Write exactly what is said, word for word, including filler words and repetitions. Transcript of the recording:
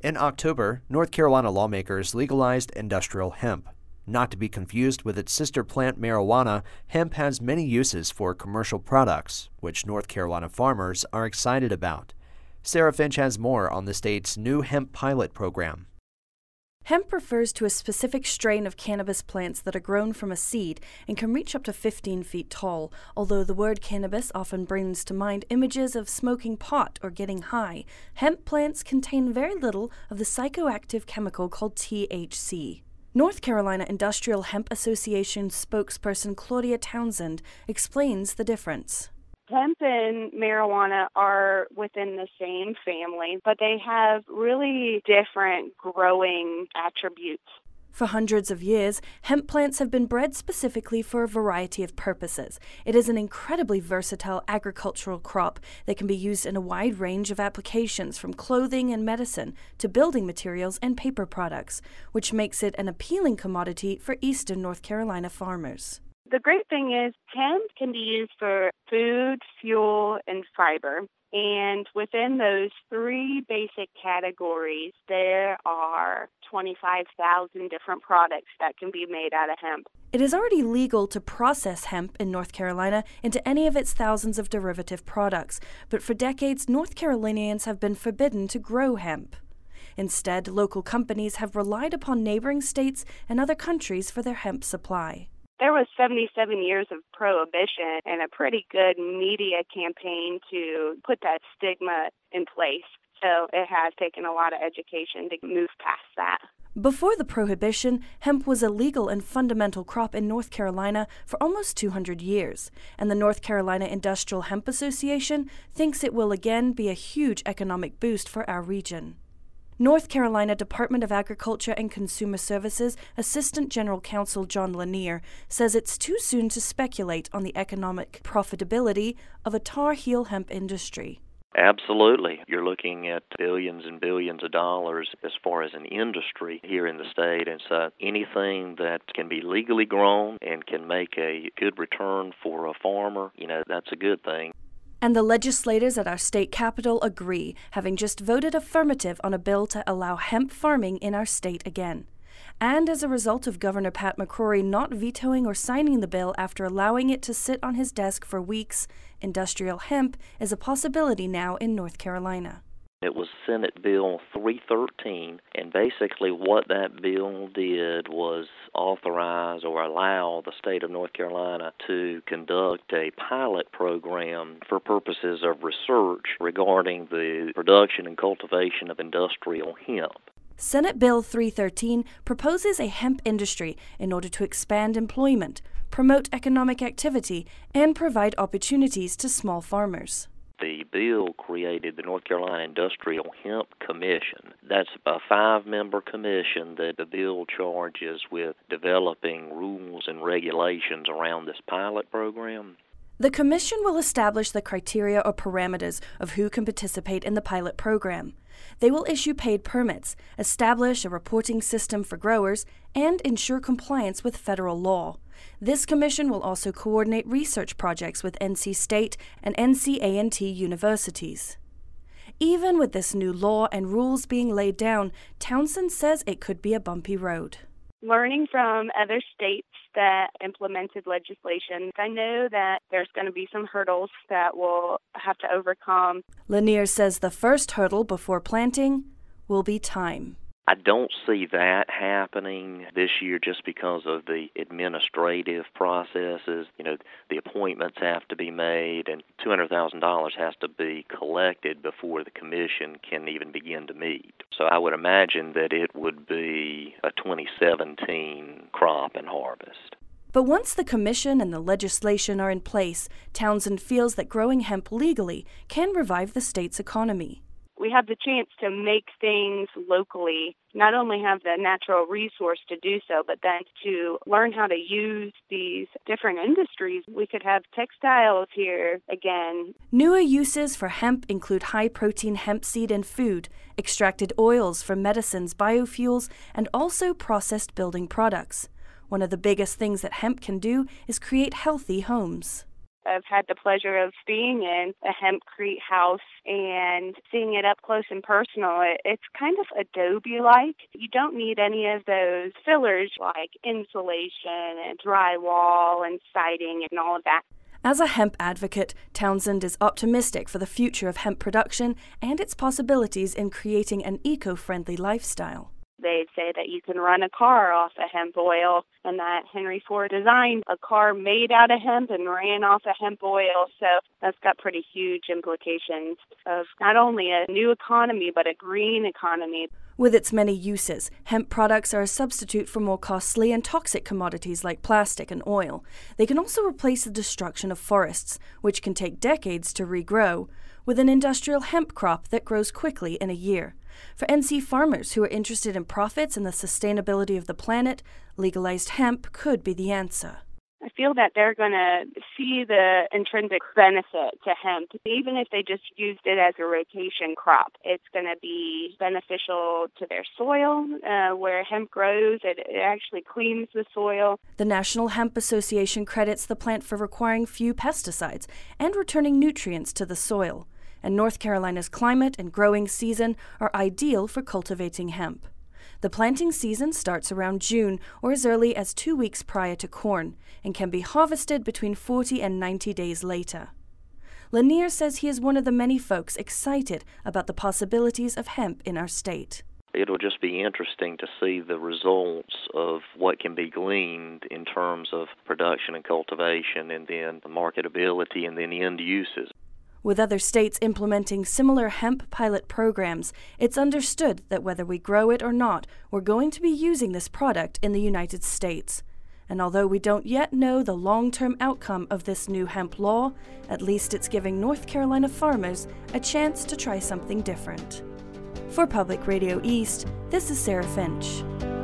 In October, North Carolina lawmakers legalized industrial hemp. Not to be confused with its sister plant marijuana, hemp has many uses for commercial products, which North Carolina farmers are excited about. Sarah Finch has more on the state's new hemp pilot program. Hemp refers to a specific strain of cannabis plants that are grown from a seed and can reach up to fifteen feet tall. Although the word cannabis often brings to mind images of smoking pot or getting high, hemp plants contain very little of the psychoactive chemical called T H C. North Carolina Industrial Hemp Association spokesperson Claudia Townsend explains the difference. Hemp and marijuana are within the same family, but they have really different growing attributes. For hundreds of years, hemp plants have been bred specifically for a variety of purposes. It is an incredibly versatile agricultural crop that can be used in a wide range of applications, from clothing and medicine to building materials and paper products, which makes it an appealing commodity for eastern North Carolina farmers. The great thing is hemp can be used for food, fuel, and fiber. And within those three basic categories, there are twenty-five thousand different products that can be made out of hemp. It is already legal to process hemp in North Carolina into any of its thousands of derivative products, but for decades, North Carolinians have been forbidden to grow hemp. Instead, local companies have relied upon neighboring states and other countries for their hemp supply. There was seventy-seven years of prohibition and a pretty good media campaign to put that stigma in place. So it has taken a lot of education to move past that. Before the prohibition, hemp was a legal and fundamental crop in North Carolina for almost two hundred years, and the North Carolina Industrial Hemp Association thinks it will again be a huge economic boost for our region. North Carolina Department of Agriculture and Consumer Services Assistant General Counsel John Lanier says it's too soon to speculate on the economic profitability of a tar heel hemp industry. Absolutely. You're looking at billions and billions of dollars as far as an industry here in the state. And so anything that can be legally grown and can make a good return for a farmer, you know, that's a good thing. And the legislators at our state capitol agree, having just voted affirmative on a bill to allow hemp farming in our state again. And as a result of Governor Pat McCrory not vetoing or signing the bill after allowing it to sit on his desk for weeks, industrial hemp is a possibility now in North Carolina. It was Senate Bill three thirteen, and basically what that bill did was authorize or allow the state of North Carolina to conduct a pilot program for purposes of research regarding the production and cultivation of industrial hemp. Senate Bill three thirteen proposes a hemp industry in order to expand employment, promote economic activity, and provide opportunities to small farmers. The bill created the North Carolina Industrial Hemp Commission. That's a five-member commission that the bill charges with developing rules and regulations around this pilot program. The commission will establish the criteria or parameters of who can participate in the pilot program. They will issue paid permits, establish a reporting system for growers, and ensure compliance with federal law. This commission will also coordinate research projects with N C State and N C A N T universities. Even with this new law and rules being laid down, Townsend says it could be a bumpy road. Learning from other states that implemented legislation, I know that there's going to be some hurdles that we'll have to overcome. Lanier says the first hurdle before planting will be time. I don't see that happening this year just because of the administrative processes. You know, the appointments have to be made, and two hundred thousand dollars has to be collected before the commission can even begin to meet. So I would imagine that it would be a twenty seventeen crop and harvest. But once the commission and the legislation are in place, Townsend feels that growing hemp legally can revive the state's economy. We have the chance to make things locally, not only have the natural resource to do so, but then to learn how to use these different industries. We could have textiles here again. Newer uses for hemp include high-protein hemp seed in food, extracted oils for medicines, biofuels, and also processed building products. One of the biggest things that hemp can do is create healthy homes. I've had the pleasure of being in a hempcrete house and seeing it up close and personal. It, it's kind of Adobe-like. You don't need any of those fillers like insulation and drywall and siding and all of that. As a hemp advocate, Townsend is optimistic for the future of hemp production and its possibilities in creating an eco-friendly lifestyle. They say that you can run a car off of hemp oil, and that Henry Ford designed a car made out of hemp and ran off of hemp oil. So that's got pretty huge implications of not only a new economy, but a green economy. With its many uses, hemp products are a substitute for more costly and toxic commodities like plastic and oil. They can also replace the destruction of forests, which can take decades to regrow, with an industrial hemp crop that grows quickly in a year. For N C farmers who are interested in profits and the sustainability of the planet, legalized hemp could be the answer. I feel that they're going to see the intrinsic benefit to hemp. Even if they just used it as a rotation crop, it's going to be beneficial to their soil. Uh, where hemp grows, it, it actually cleans the soil. The National Hemp Association credits the plant for requiring few pesticides and returning nutrients to the soil. And North Carolina's climate and growing season are ideal for cultivating hemp. The planting season starts around June or as early as two weeks prior to corn and can be harvested between forty and ninety days later. Lanier says he is one of the many folks excited about the possibilities of hemp in our state. It'll just be interesting to see the results of what can be gleaned in terms of production and cultivation, and then the marketability and then end uses. With other states implementing similar hemp pilot programs, it's understood that whether we grow it or not, we're going to be using this product in the United States. And although we don't yet know the long-term outcome of this new hemp law, at least it's giving North Carolina farmers a chance to try something different. For Public Radio East, this is Sarah Finch.